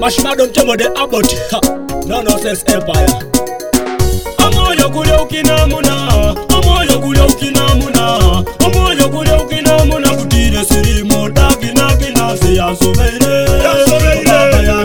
Mashimado mchengo de abot. No nonsense empire. Amoyo kule ukinamuna, amoyo kule ukinamuna, amoyo kule ukinamuna kutire sirimo dagina kina siya sobeire. Mama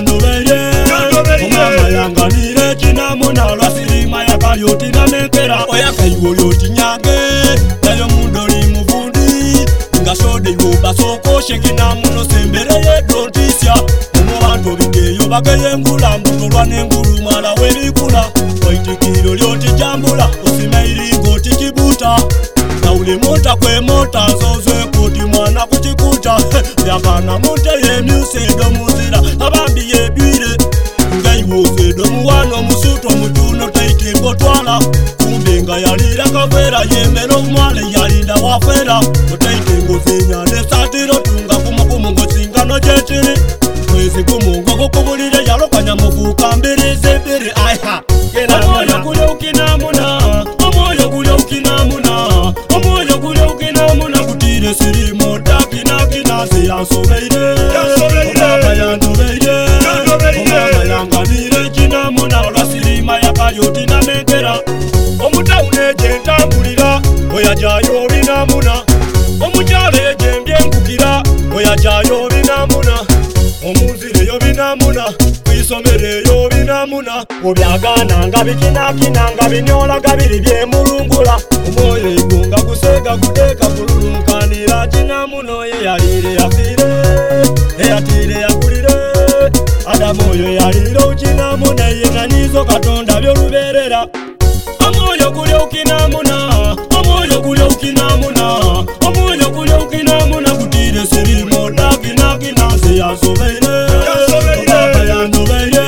yanganire kinamuna lwasirima yakayoti na menkera oya kaiwo yoti nyage nayo mundoli muvundi ngasode yuba soko shekina muno sembere ye dontisya umubantu bigeyo bageye ngula mbulwa n'engulu mala werikula oitikiro lyoti jambula usimeiri goti kibuta naule mota kwe mota zozwe kuti mwana kuchikuta yakana mute ye myusedo muzira abambi yebire ngaiwosedo muwano musuto mutuno taitingo twala kumbenga yalira kavera yemero mwale yalinda wafera taitingo zinyane satiro tunga kumukumungo singano jetiri mwezi kumungo kukubulire yalokanya mufuka mbiri zembiri aiha omoyo kule ukinamuna omoyo kule ukinamuna omoyo kule ukinamuna kutire sirimo dakina siyasobeire omama yandobeire omama yanganire kinamuna olwasirima yakayoti na menkera omutawune gyentambulira oyajayo binamuna omukyalo egyembyenkukira oyajayo binamuna omunzireyo binamuna kwisomereyo binamuna obyagana nga bikinakina nga binyolaga biri byemulungula omwoyo igunga gusega guteka kululunkanira kinamuno yeyalire yafire eyatire yakulire adamu oyo yalire ukinamuna yenanizo katonda byoluberera omwoyo guli ukinamuna omwoyo guli ukinamuna omwoyo guli ukinamuna kutire sirimo daginagina siyasobeire omama yandobeire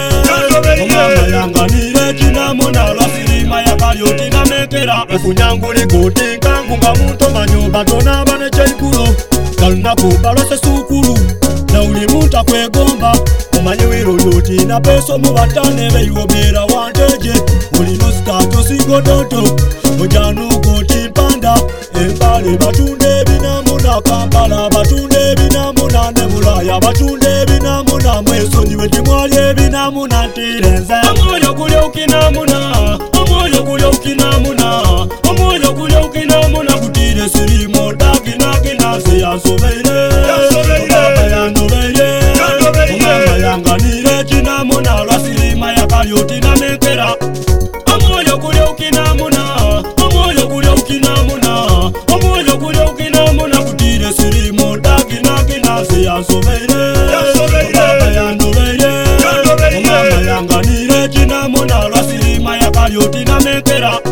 omama yanganire kinamuna lwasirima yakayoti na menkera efunyanguli gotinkangu nga muntu manyoba tonaba nekyeikulo kalunakuba lwasesukulu nauli muntu akwegomba omanyi wiroyoti na peso mubatane beiwobera wanteje ulino sikato sigodoto ojanugoti mpanda empale batunde binamuna kampala batunde binamuna ne bulaya batunde binamuna mwesonyiwe timwali ebinamuna ntirenze omwoyo guli ukinamuna omwoyo guli ukinamuna omwoyo guli ukinamuna kutire sirimo daginagina siyasobeire omama yandobeire omama yanganire kinamuna lwasirima yakayoti na menkera omwoyo guli ukinamuna omwoyo guli ukinamuna omwoyo guli ukinamuna kutire sirimo daginagina siyasobeire omama yandobeire omama yanganire kinamuna lwasirima yakayoti na menkera